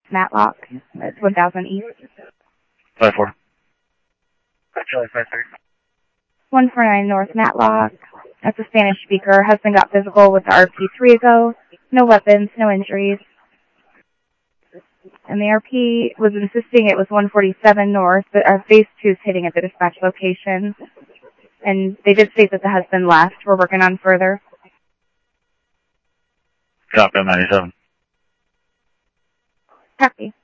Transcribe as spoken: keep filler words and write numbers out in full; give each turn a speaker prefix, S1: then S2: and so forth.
S1: Matlock. It's one thousand East.
S2: five four. Charlie five three.
S1: one forty-nine North Matlock. That's a Spanish speaker. Husband got physical with the R P three ago. No weapons, no injuries. And the R P was insisting it was one forty-seven North, but our phase two is hitting at the dispatch location. And they did state that the husband left. We're working on further.
S2: Copy, ninety-seven.
S1: Copy.